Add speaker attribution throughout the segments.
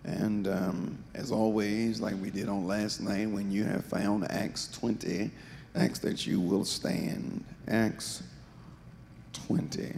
Speaker 1: And as always, like we did on last night, when you have found Acts 20, ask that you will stand. Acts 20.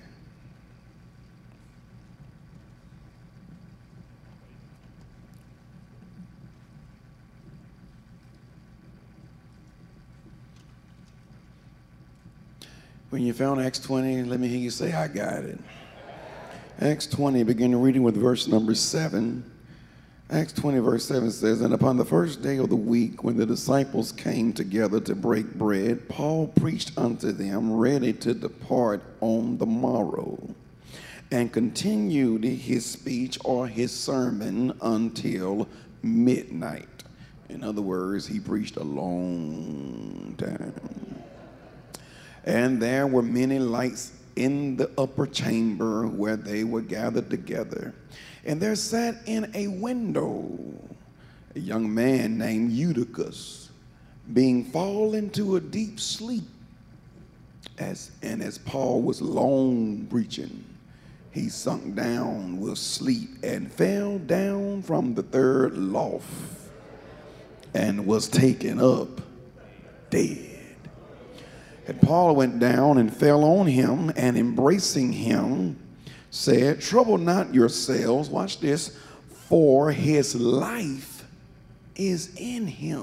Speaker 1: When you found Acts 20, let me hear you say, I got it. Acts 20, begin reading with verse number 7. Acts 20, verse 7 says, And upon the first day of the week, when the disciples came together to break bread, Paul preached unto them, ready to depart on the morrow, and continued his speech or his sermon until midnight. In other words, he preached a long time. And there were many lights in the upper chamber where they were gathered together. And there sat in a window a young man named Eutychus, being fallen to a deep sleep. As Paul was long preaching, he sunk down with sleep and fell down from the third loft and was taken up dead. And Paul went down and fell on him, and embracing him, said, Trouble not yourselves, watch this, for his life is in him.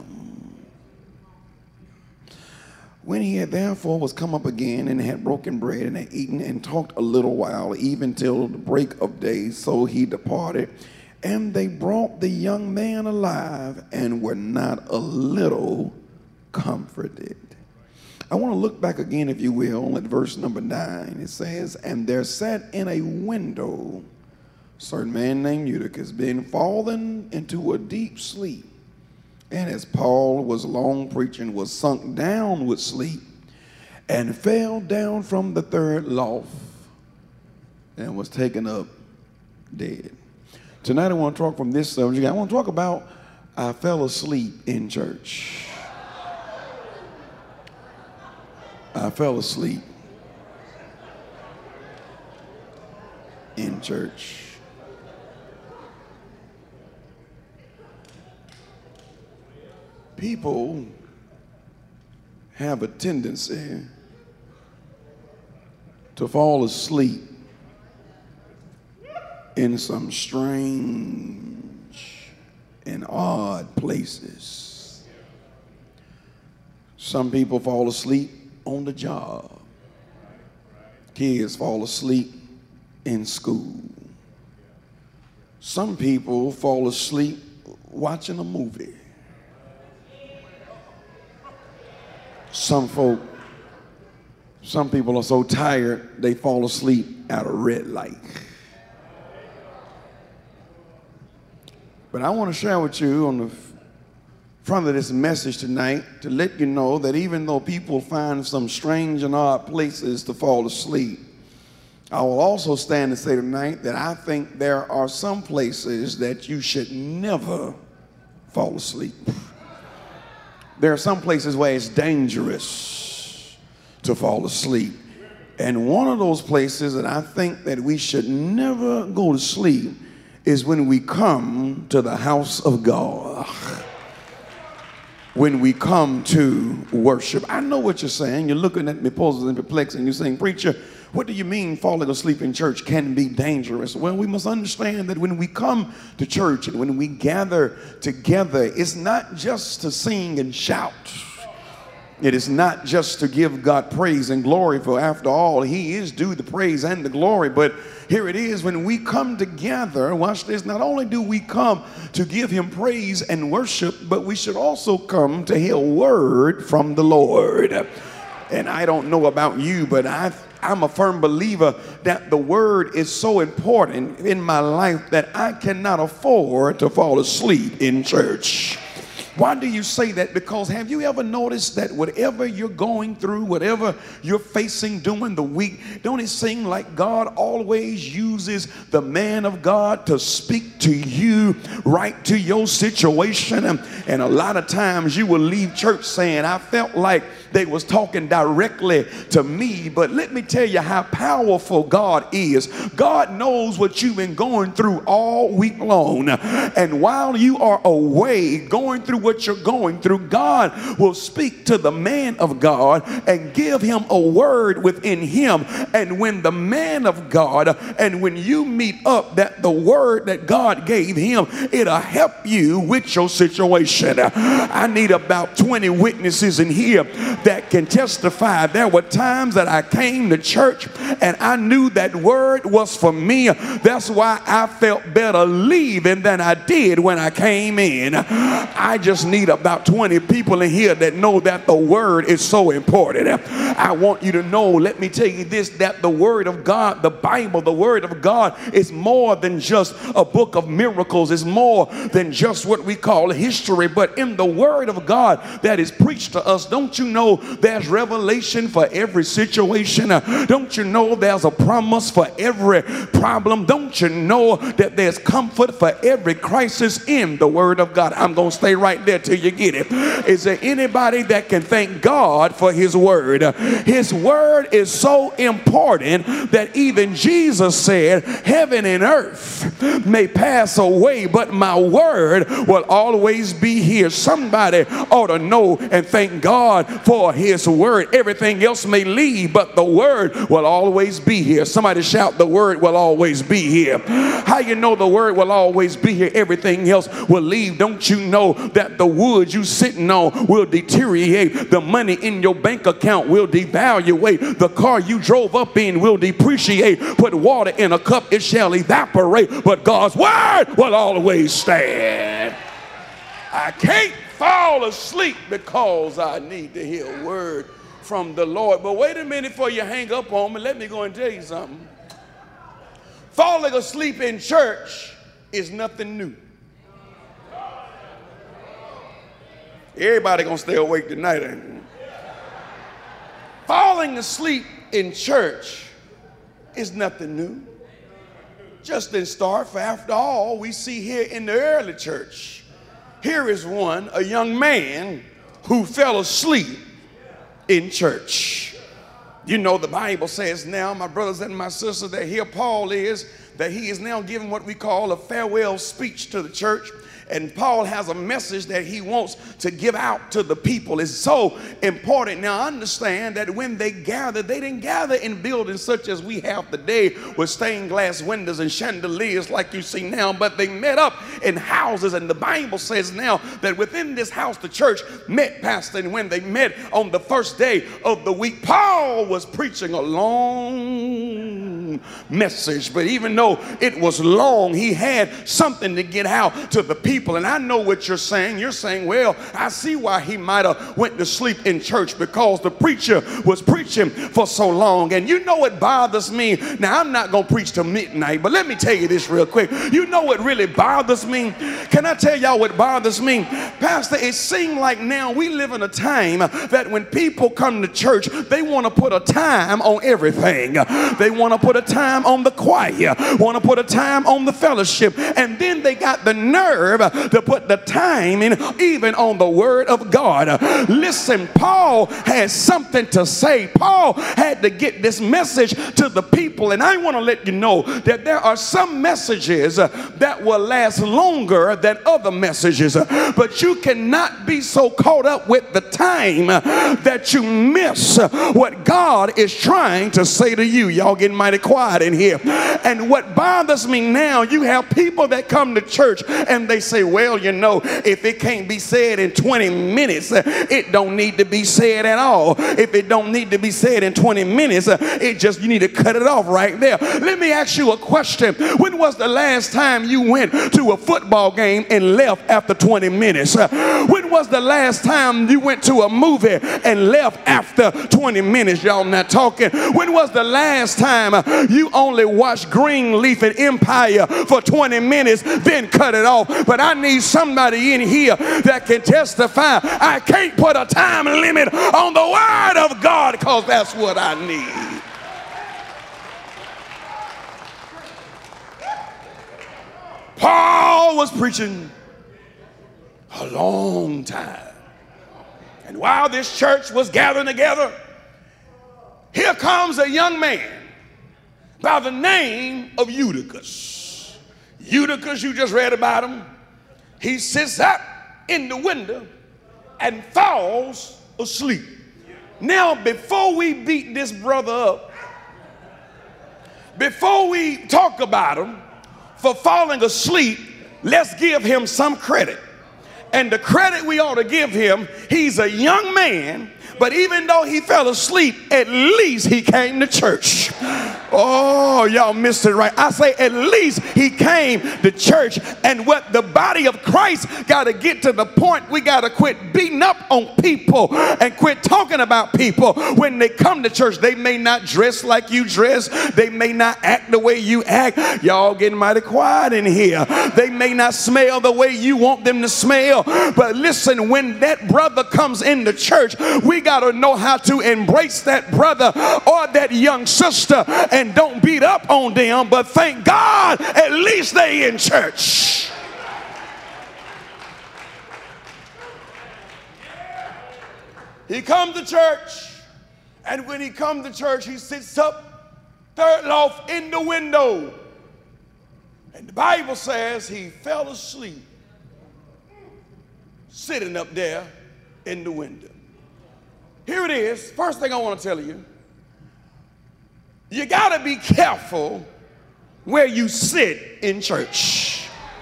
Speaker 1: When he had therefore was come up again, and had broken bread, and had eaten, and talked a little while, even till the break of day, so he departed. And they brought the young man alive, and were not a little comforted. I want to look back again, if you will, at verse number 9. It says, And there sat in a window a certain man named Eutychus, being fallen into a deep sleep. And as Paul was long preaching, was sunk down with sleep, and fell down from the third loft, and was taken up dead. Tonight I want to talk from this subject. I want to talk about I fell asleep in church. I fell asleep in church. People have a tendency to fall asleep in some strange and odd places. Some people fall asleep on the job. Kids fall asleep in school. Some people fall asleep watching a movie. Some people are so tired they fall asleep at a red light. But I want to share with you on the front of this message tonight to let you know that even though people find some strange and odd places to fall asleep, I will also stand and say tonight that I think there are some places that you should never fall asleep. There are some places where it's dangerous to fall asleep. And one of those places that I think that we should never go to sleep is when we come to the house of God. When we come to worship. I know what you're saying. You're looking at me puzzled and perplexed, and you're saying, Preacher, what do you mean falling asleep in church can be dangerous? Well, we must understand that when we come to church and when we gather together, it's not just to sing and shout. It is not just to give God praise and glory, for after all, he is due the praise and the glory. But here it is, when we come together, watch this, not only do we come to give him praise and worship, but we should also come to hear a word from the Lord. And I don't know about you, but I'm a firm believer that the word is so important in my life that I cannot afford to fall asleep in church. Why do you say that? Because have you ever noticed that whatever you're going through, whatever you're facing during the week, don't it seem like God always uses the man of God to speak to you right to your situation? And a lot of times you will leave church saying, I felt like they was talking directly to me. But let me tell you how powerful God is. God knows what you've been going through all week long. And while you are away going through what you're going through, God will speak to the man of God and give him a word within him. And when the man of God and when you meet up, that the word that God gave him, it'll help you with your situation. I need about 20 witnesses in here that can testify. There were times that I came to church and I knew that word was for me. That's why I felt better leaving than I did when I came in. I just need about 20 people in here that know that the word is so important. I want you to know, let me tell you this, that the word of God, the Bible, the word of God is more than just a book of miracles. It's more than just what we call history. But in the word of God that is preached to us, don't you know there's revelation for every situation? Don't you know there's a promise for every problem? Don't you know that there's comfort for every crisis in the word of God? I'm going to stay right there till you get it. Is there anybody that can thank God for his word? His word is so important that even Jesus said, heaven and earth may pass away, but my word will always be here. Somebody ought to know and thank God for his word. Everything else may leave, but the word will always be here. Somebody shout, the word will always be here. How you know the word will always be here? Everything else will leave. Don't you know that the wood you sitting on will deteriorate? The money in your bank account will devaluate. The car you drove up in will depreciate. Put water in a cup, it shall evaporate, but God's word will always stand. I can't fall asleep because I need to hear a word from the Lord. But wait a minute before you hang up on me. Let me go and tell you something. Falling asleep in church is nothing new. Everybody gonna stay awake tonight, ain't they? Falling asleep in church is nothing new. Just didn't start, for after all, we see here in the early church, here is one, a young man who fell asleep in church. You know, the Bible says now, my brothers and my sisters, that here Paul is, that he is now giving what we call a farewell speech to the church. And Paul has a message that he wants to give out to the people. It's so important. Now, understand that when they gathered, they didn't gather in buildings such as we have today with stained glass windows and chandeliers like you see now, but they met up in houses. And the Bible says now that within this house, the church met, Pastor. And when they met on the first day of the week, Paul was preaching a long message. But even though it was long, he had something to get out to the people. And I know what you're saying. You're saying, well, I see why he might have went to sleep in church, because the preacher was preaching for so long. And you know what bothers me? Now, I'm not going to preach till midnight, but let me tell you this real quick. You know what really bothers me? Can I tell y'all what bothers me? Pastor, it seems like now we live in a time that when people come to church, they want to put a time on everything. They want to put a time on the choir, want to put a time on the fellowship, and then they got the nerve to put the time in even on the word of God. Listen, Paul has something to say. Paul had to get this message to the people, and I want to let you know that there are some messages that will last longer than other messages, but you cannot be so caught up with the time that you miss what God is trying to say to you. Y'all getting mighty quiet in here. And what bothers me now, you have people that come to church and they say, well, you know, if it can't be said in 20 minutes, it don't need to be said at all. If it don't need to be said in 20 minutes, you need to cut it off right there. Let me ask you a question. When was the last time you went to a football game and left after 20 minutes? When When was the last time you went to a movie and left after 20 minutes? Y'all not talking. When was the last time you only watched Greenleaf and Empire for 20 minutes, then cut it off? But I need somebody in here that can testify. I can't put a time limit on the word of God, because that's what I need. Paul was preaching a long time. And while this church was gathering together, here comes a young man by the name of Eutychus. Eutychus, you just read about him. He sits up in the window and falls asleep. Now, before we beat this brother up, before we talk about him for falling asleep, let's give him some credit. And the credit we ought to give him, he's a young man, but even though he fell asleep, at least he came to church. Oh, y'all missed it right. I say at least he came to church. And what the body of Christ got to get to the point, we got to quit beating up on people and quit talking about people when they come to church. They may not dress like you dress. They may not act the way you act. Y'all getting mighty quiet in here. They may not smell the way you want them to smell. But listen, when that brother comes into church, we got to know how to embrace that brother or that young sister and don't beat up on them, but thank God at least they in church. He comes to church, and when he comes to church, he sits up third loft in the window. And the Bible says he fell asleep sitting up there in the window. Here it is. First thing I want to tell you, you got to be careful where you sit in church.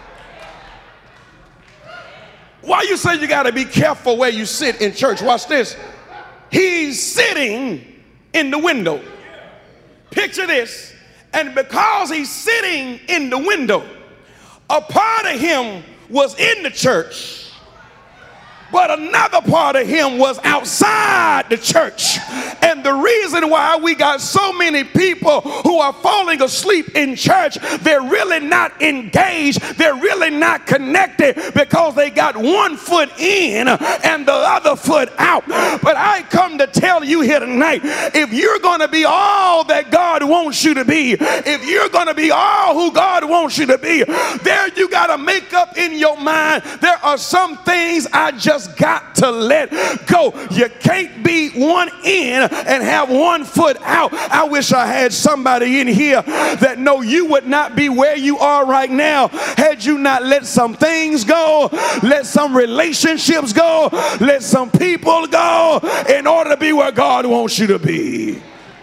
Speaker 1: Why you say you got to be careful where you sit in church? Watch this. He's sitting in the window. Picture this. And because he's sitting in the window, a part of him was in the church, but another part of him was outside the church. And the reason why we got so many people who are falling asleep in church, they're really not engaged, they're really not connected, because they got one foot in and the other foot out. But I come to tell you here tonight, if you're going to be all that God wants you to be, if you're going to be all who God wants you to be, there you got to make up in your mind, there are some things I just got to let go. You can't be one in and have one foot out. I wish I had somebody in here that know you would not be where you are right now had you not let some things go, let some relationships go, let some people go in order to be where God wants you to be.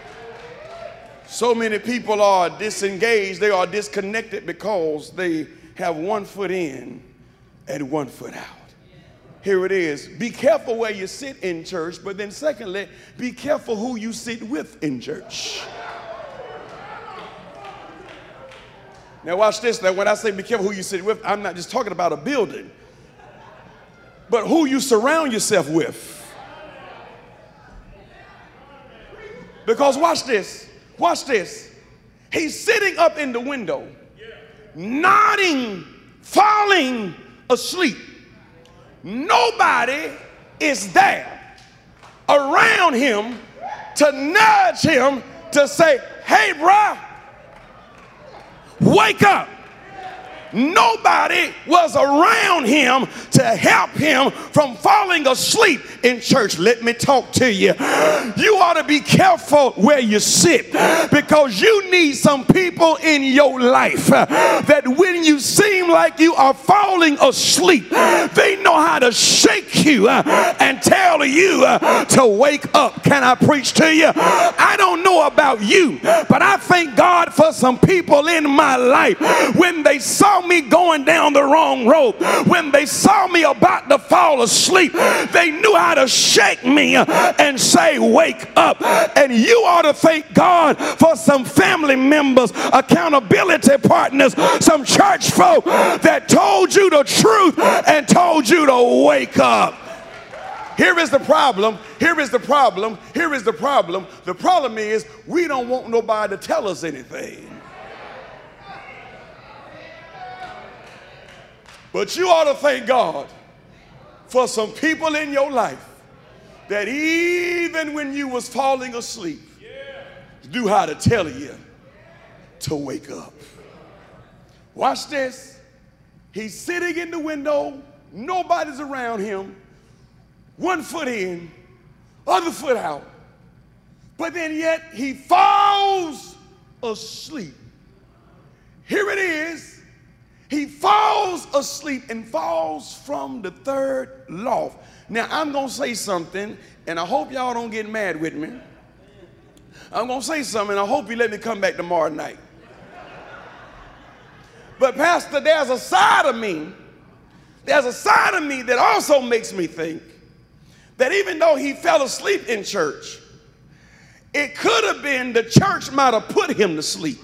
Speaker 1: So many people are disengaged, they are disconnected because they have one foot in and one foot out. Here it is. Be careful where you sit in church, but then secondly, be careful who you sit with in church. Now watch this. Now when I say be careful who you sit with, I'm not just talking about a building, but who you surround yourself with. Because watch this. Watch this. He's sitting up in the window, nodding, falling asleep. Nobody is there around him to nudge him to say, hey, bruh, wake up. Nobody was around him to help him from falling asleep in church. Let me talk to you. You ought to be careful where you sit, because you need some people in your life that when you seem like you are falling asleep, they know how to shake you and tell you to wake up. Can I preach to you? I don't know about you, but I thank God for some people in my life. When they saw me going down the wrong road, when they saw me about to fall asleep, they knew how to shake me and say, wake up. And you ought to thank God for some family members, accountability partners, some church folk that told you the truth and told told you to wake up. Here is the problem. Here is the problem. Here is the problem. The problem is we don't want nobody to tell us anything. But you ought to thank God for some people in your life that even when you was falling asleep, knew how to tell you to wake up. Watch this. He's sitting in the window. Nobody's around him. One foot in, other foot out. But then yet he falls asleep. Here it is. He falls asleep and falls from the third loft. Now, I'm going to say something, and I hope y'all don't get mad with me. I'm going to say something, and I hope you let me come back tomorrow night. But, Pastor, there's a side of me that also makes me think that even though he fell asleep in church, it could have been the church might have put him to sleep.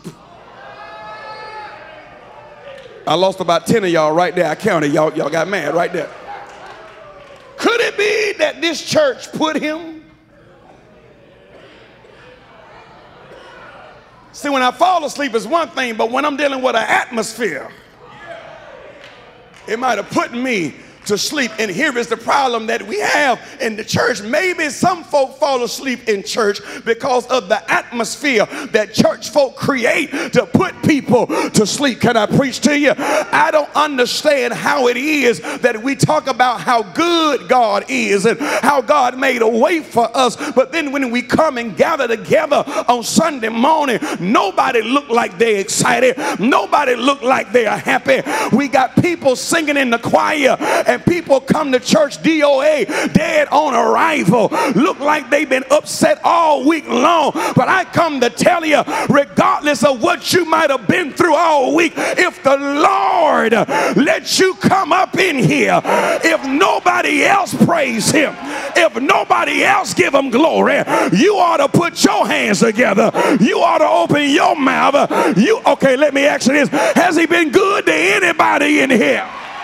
Speaker 1: I lost about 10 of y'all right there. I counted. Y'all got mad right there. Could it be that this church put him? See, when I fall asleep is one thing, but when I'm dealing with an atmosphere, it might have put me to sleep. And here is the problem that we have in the church. Maybe some folk fall asleep in church because of the atmosphere that church folk create to put people to sleep. Can I preach to you? I don't understand how it is that we talk about how good God is and how God made a way for us, but then when we come and gather together on Sunday morning, nobody look like they're excited. Nobody look like they are happy. We got people singing in the choir, and people come to church DOA, dead on arrival, look like they've been upset all week long. But I come to tell you, regardless of what you might have been through all week, if the Lord lets you come up in here, if nobody else praise him, if nobody else give him glory, you ought to put your hands together. You ought to open your mouth. Okay, let me ask you this. Has he been good to anybody in here?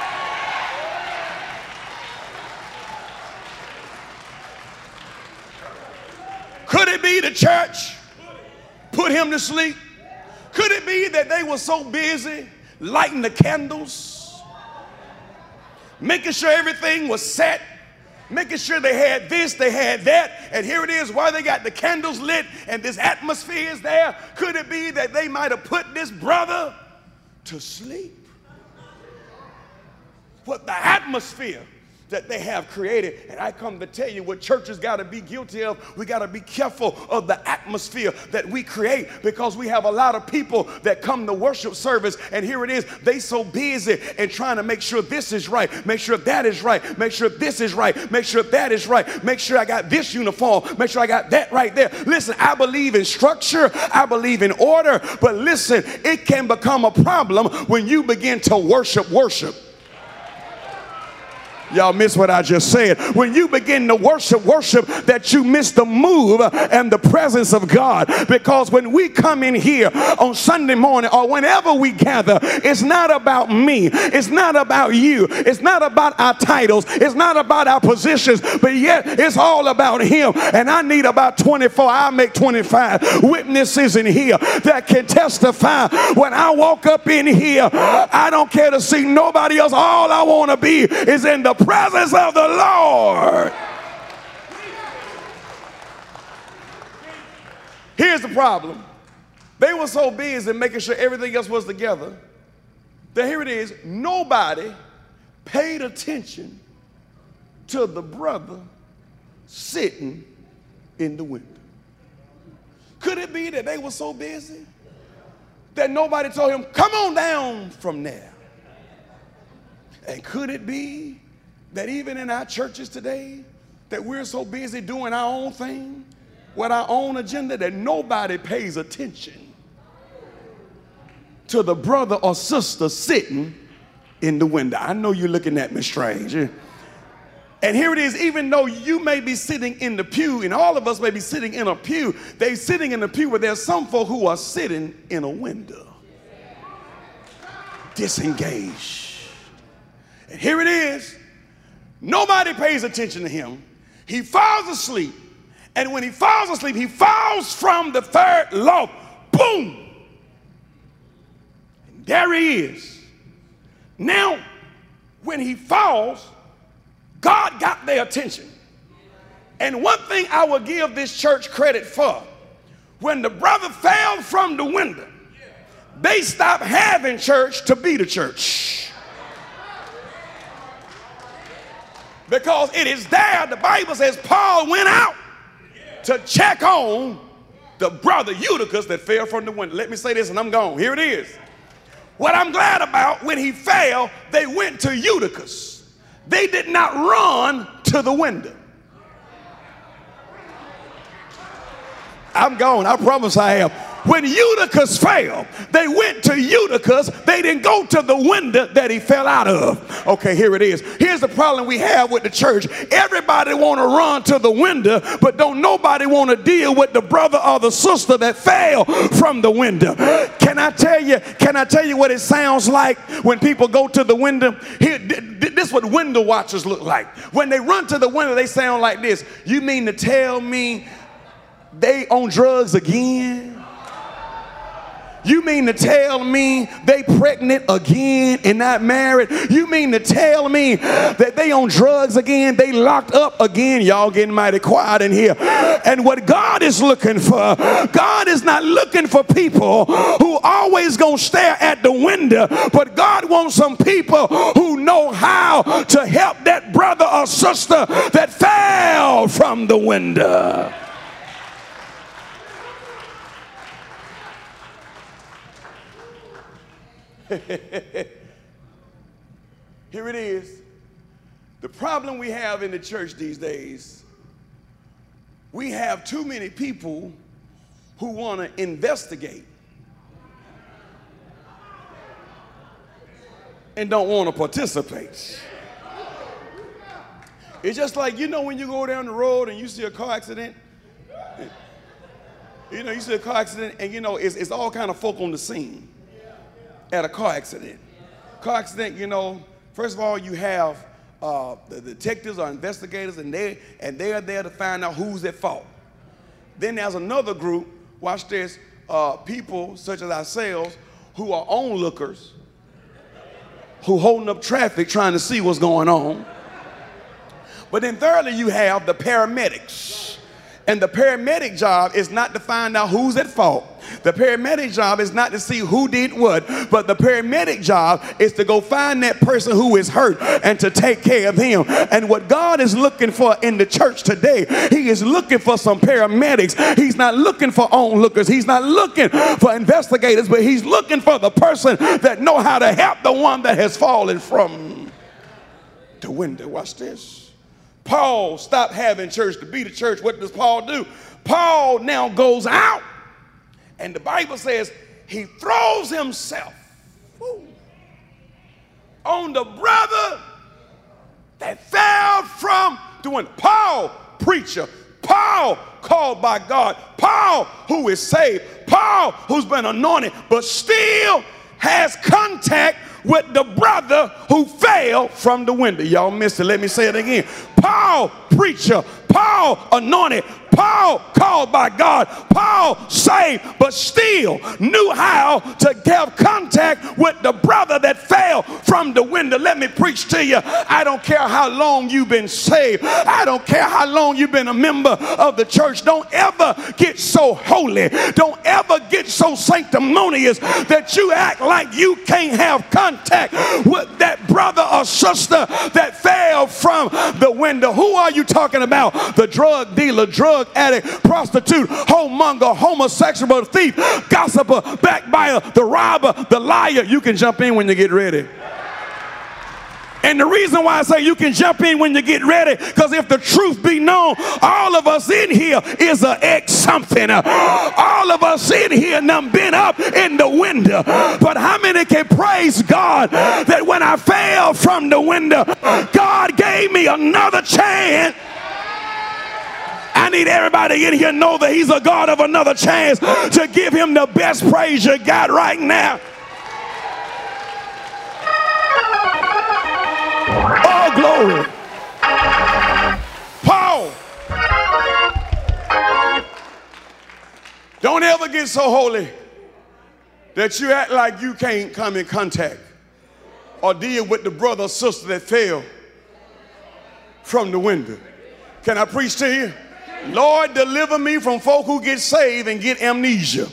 Speaker 1: Could it be the church put him to sleep? Could it be that they were so busy lighting the candles, making sure everything was set, making sure they had this, they had that, and here it is while they got the candles lit and this atmosphere is there? Could it be that they might have put this brother to sleep? What the atmosphere that they have created. And I come to tell you what churches got to be guilty of. We got to be careful of the atmosphere that we create, because we have a lot of people that come to worship service, and here it is, they so busy and trying to make sure this is right, make sure that is right, make sure this is right, make sure that is right, make sure I got this uniform, make sure I got that right there. Listen, I believe in structure, I believe in order, but listen, it can become a problem when you begin to worship. Y'all miss what I just said. When you begin to worship, that you miss the move and the presence of God. Because when we come in here on Sunday morning or whenever we gather, it's not about me. It's not about you. It's not about our titles. It's not about our positions. But yet it's all about him. And I need about 24, I'll make 25 witnesses in here that can testify. When I walk up in here, I don't care to see nobody else. All I want to be is in the presence of the Lord. Here's the problem. They were so busy making sure everything else was together that here it is, nobody paid attention to the brother sitting in the window. Could it be that they were so busy that nobody told him, come on down from there? And could it be that even in our churches today, that we're so busy doing our own thing with our own agenda that nobody pays attention to the brother or sister sitting in the window? I know you're looking at me strange. And here it is, even though you may be sitting in the pew, and all of us may be sitting in a pew, they're sitting in the pew where there's some folk who are sitting in a window, disengaged. And here it is, Nobody pays attention to him. He falls asleep. And when he falls asleep, he falls from the third loft. Boom! And there he is. Now, when he falls, God got their attention. And one thing I will give this church credit for, when the brother fell from the window, they stopped having church to be the church. Because it is there, the Bible says, Paul went out to check on the brother Eutychus that fell from the window. Let me say this and I'm gone. Here it is. What I'm glad about, when he fell, they went to Eutychus. They did not run to the window. I'm gone. I promise I am. When Eutychus fell, they went to Eutychus. They didn't go to the window that he fell out of. Okay, here it is. Here's the problem we have with the church. Everybody want to run to the window, but don't nobody want to deal with the brother or the sister that fell from the window. Can I tell you what it sounds like when people go to the window? Here, this is what window watchers look like. When they run to the window, they sound like this. You mean to tell me they on drugs again? You mean to tell me they pregnant again and not married? You mean to tell me that they on drugs again, they locked up again? Y'all getting mighty quiet in here. And what God is looking for, God is not looking for people who always gonna stare at the window, but God wants some people who know how to help that brother or sister that fell from the window. Here it is. The problem we have in the church these days, we have too many people who want to investigate and don't want to participate. It's just like, you know, when you go down the road and you see a car accident, you see a car accident and it's all kind of folk on the scene at a car accident. Car accident, first of all, you have the detectives or investigators, and they are there to find out who's at fault. Then there's another group, watch this, people such as ourselves who are onlookers, who holding up traffic trying to see what's going on. But then thirdly, you have the paramedics. And the paramedic job is not to find out who's at fault. The paramedic job is not to see who did what, but the paramedic job is to go find that person who is hurt and to take care of him. And what God is looking for in the church today, he is looking for some paramedics. He's not looking for onlookers. He's not looking for investigators, but he's looking for the person that know how to help the one that has fallen from the window. Watch this. Paul stopped having church to be the church. What does Paul do? Paul now goes out, and the Bible says he throws himself on the brother that fell from the window. Paul, preacher. Paul, called by God. Paul, who is saved. Paul, who's been anointed, but still has contact with the brother who fell from the window. Y'all missed it. Let me say it again. Paul, preacher. Paul, anointed. Paul, called by God. Paul, saved, but still knew how to have contact with the brother that fell from the window. Let me preach to you. I don't care how long you've been saved. I don't care how long you've been a member of the church. Don't ever get so holy. Don't ever get so sanctimonious that you act like you can't have contact with that brother or sister that fell from the window. Who are you talking about? The drug dealer, drug addict, prostitute, homemonger, homosexual, thief, gossiper, backbiter, the robber, the liar. You can jump in when you get ready. And the reason why I say you can jump in when you get ready, because if the truth be known, all of us in here is an ex something. All of us in here done been up in the window. But how many can praise God that when I fell from the window, God gave me another chance? I need everybody in here to know that he's a God of another chance, to give him the best praise you got right now. Oh, glory. get so holy that you act like you can't come in contact or deal with the brother or sister that fell from the window. Can I preach to you? Lord, deliver me from folk who get saved and get amnesia.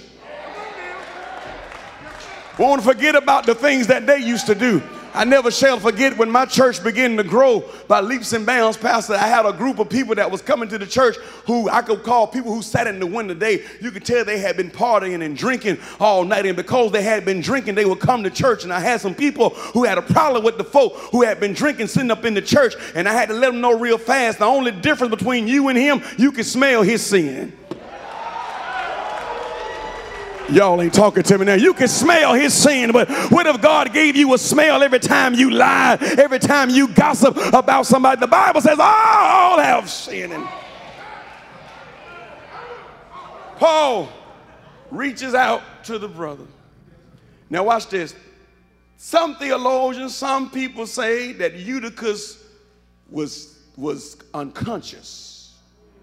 Speaker 1: Won't forget about the things that they used to do. I never shall forget when my church began to grow by leaps and bounds, Pastor. I had a group of people that was coming to the church who I could call people who sat in the window. You could tell they had been partying and drinking all night. And because they had been drinking, they would come to church. And I had some people who had a problem with the folk who had been drinking sitting up in the church. And I had to let them know real fast, the only difference between you and him, you can smell his sin. Y'all ain't talking to me now. You can smell his sin, but what if God gave you a smell every time you lie, every time you gossip about somebody? The Bible says all have sinned. And Paul reaches out to the brother. Now watch this. Some theologians, some people say that Eutychus was unconscious.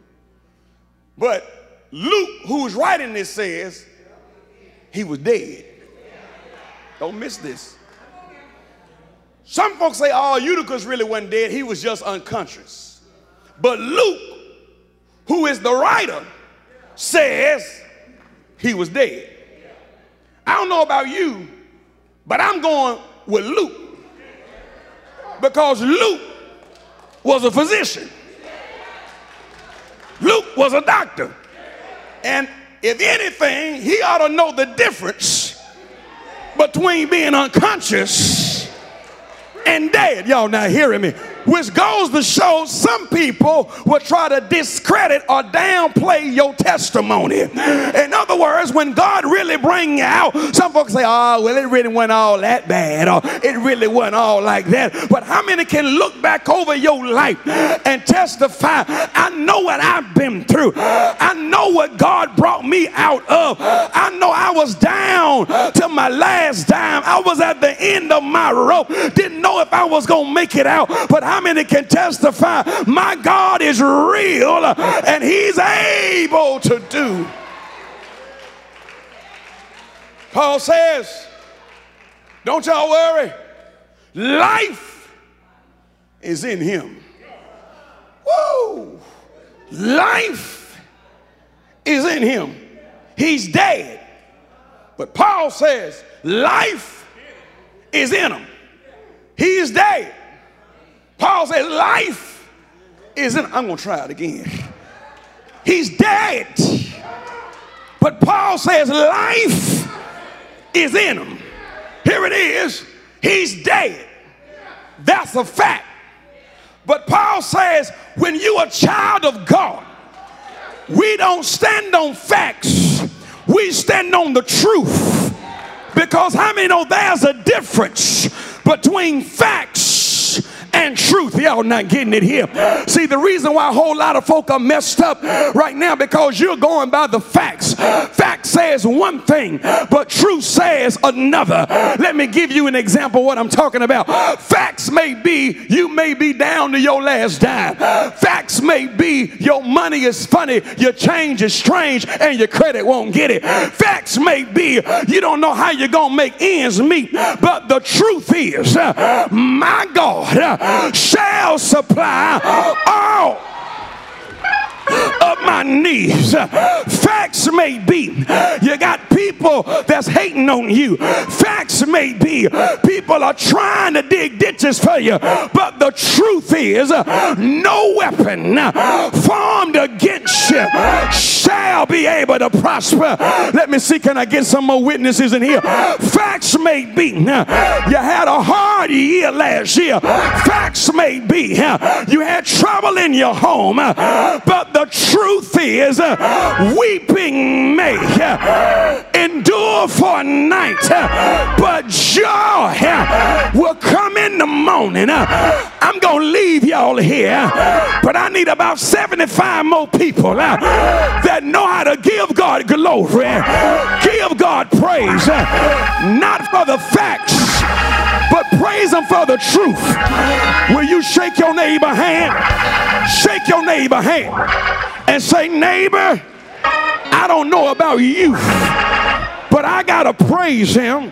Speaker 1: But Luke, who's writing this, says he was dead. Don't miss this. Some folks say, oh, Eutychus really wasn't dead. He was just unconscious. But Luke, who is the writer, says he was dead. I don't know about you, but I'm going with Luke. Because Luke was a physician. Luke was a doctor. And if anything, he ought to know the difference between being unconscious and dead. Y'all not hearing me? Which goes to show some people will try to discredit or downplay your testimony. In other words, when God really bring you out, some folks say, oh, well, it really wasn't all that bad, or it really wasn't all like that. But how many can look back over your life and testify, I know what I've been through. I know what God brought me out of. I know I was down to my last dime. I was at the end of my rope. Didn't know if I was going to make it out. But how many can testify my God is real and he's able to do? Paul says, don't y'all worry. Life is in him. Woo! Life is in him. He's dead. But Paul says life is in him. He's dead. Paul says life is in him. I'm going to try it again. He's dead. But Paul says life is in him. Here it is. He's dead. That's a fact. But Paul says when you're a child of God, we don't stand on facts. We stand on the truth. Because how many know there's a difference between facts and truth? Y'all not getting it here. See, the reason why a whole lot of folk are messed up right now, because you're going by the facts. Fact says one thing, but truth says another. Let me give you an example of what I'm talking about. Facts may be you may be down to your last dime. Facts may be your money is funny, your change is strange, and your credit won't get it. Facts may be you don't know how you're gonna make ends meet, but the truth is my God shall supply all of my needs. Facts may be you got people that's hating on you. Facts may be people are trying to dig ditches for you, but the truth is no weapon formed against you shall be able to prosper. Let me see, can I get some more witnesses in here? Facts may be you had a hard year last year. Facts may be you had trouble in your home, but the truth is weeping may endure for a night, but joy will come in the morning. I'm gonna leave y'all here, but I need about 75 more people that know how to give God glory, give God praise, not for the facts, but praise him for the truth. Will you shake your neighbor hand? Shake your neighbor hand and say, neighbor, I don't know about you, but I gotta praise him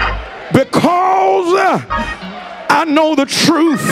Speaker 1: because I know the truth.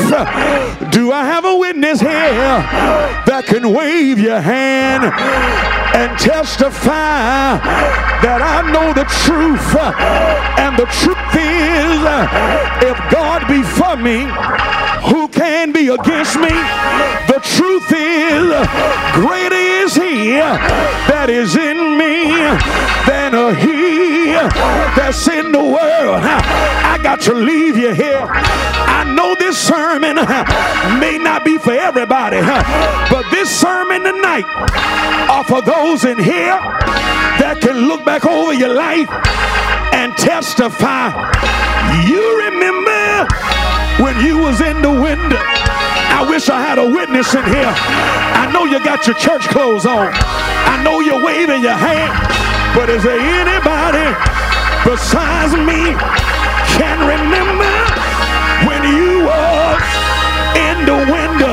Speaker 1: Do I have a witness here that can wave your hand and testify that I know the truth? And the truth is, if God be for me, who can be against me? The truth is, greater is he that is in me than he that's in the world. I got to leave you here. I know this sermon may not be for everybody, but this sermon tonight are for those in here that can look back over your life and testify. You remember when you was in the window? I wish I had a witness in here. I know you got your church clothes on. I know you're waving your hand. But is there anybody besides me can remember when you was in the window?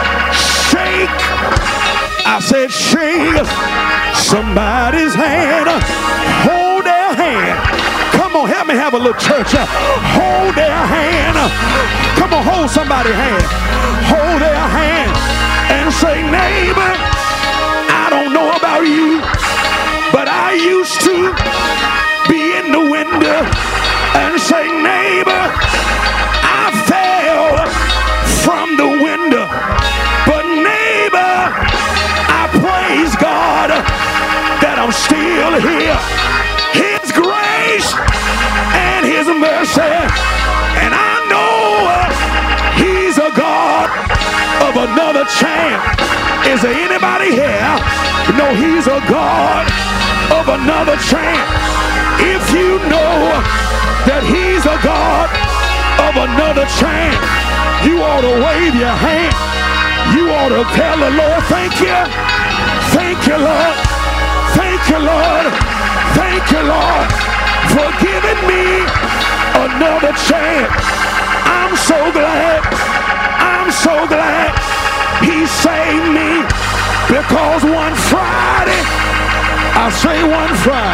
Speaker 1: Shake. I said shake somebody's hand. Hold their hand. Come on, help me have a little church. Hold their hand. Come on, hold somebody's hand. Hold their hand and say, neighbor, I don't know about you, but I used to be in the window. And say, neighbor, I fell from the window, but neighbor, I praise God that I'm still here. His grace and his mercy, and I know he's a God of another chance. Is there anybody here who know he's a God of another chance? If you know that he's a God of another chance, you ought to wave your hand. You ought to tell the Lord, thank you. Thank you, Lord. Thank you, Lord. Thank you, Lord, for giving me another chance. I'm so glad. I'm so glad he saved me, because one Friday, I say one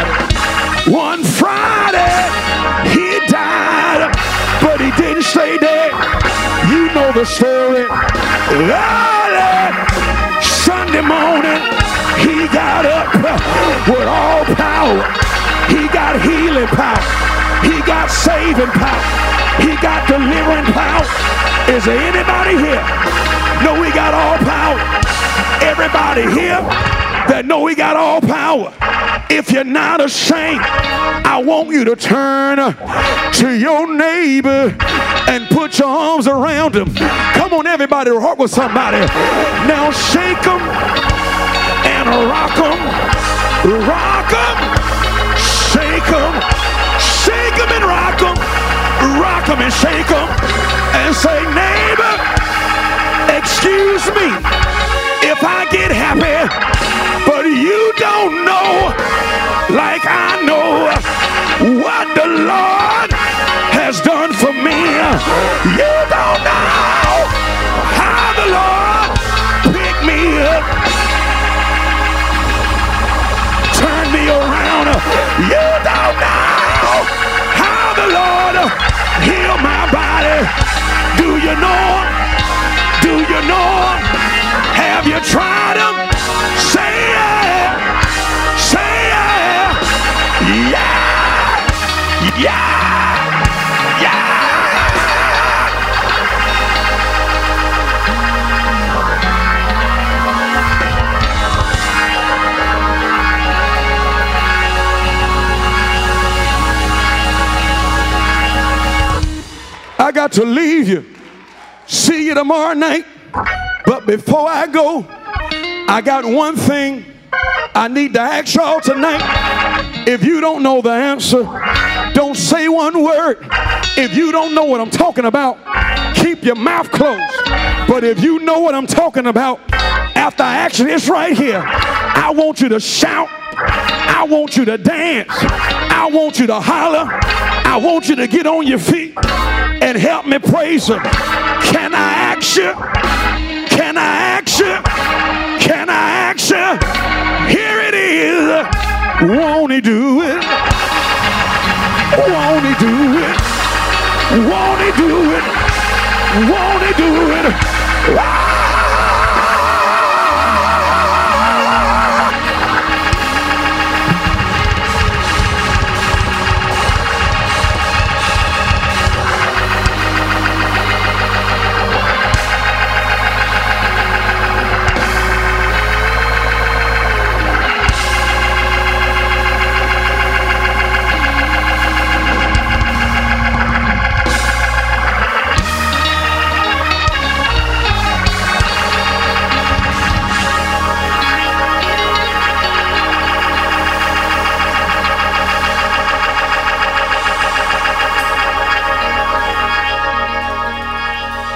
Speaker 1: Friday, he died, but he didn't stay dead. You know the story. Early Sunday morning, he got up with all power. He got healing power. He got saving power. He got delivering power. Is there anybody here know he got all power? Everybody here that know he got all power. If you're not ashamed, I want you to turn to your neighbor and put your arms around him. Come on, everybody, rock with somebody. Now shake them and rock them. Rock them. Shake them. Shake them and rock them. Rock them and shake them. And say, neighbor, excuse me if I get happy, but you don't know like I know what the Lord has done for me. You don't know how the Lord picked me up, turned me around. You don't know how the Lord healed my body. Do you know? Do you know? Have you tried him? Say yeah. Say yeah. Yeah. Yeah. Yeah. I got to leave you. See you tomorrow night. But before I go, I got one thing I need to ask y'all tonight. If you don't know the answer, don't say one word. If you don't know what I'm talking about, keep your mouth closed. But if you know what I'm talking about, after I ask you this right here, I want you to shout. I want you to dance. I want you to holler. I want you to get on your feet and help me praise him. Can I ask you? Can I ask you? Can I ask you? Here it is. do it? Won't he do it?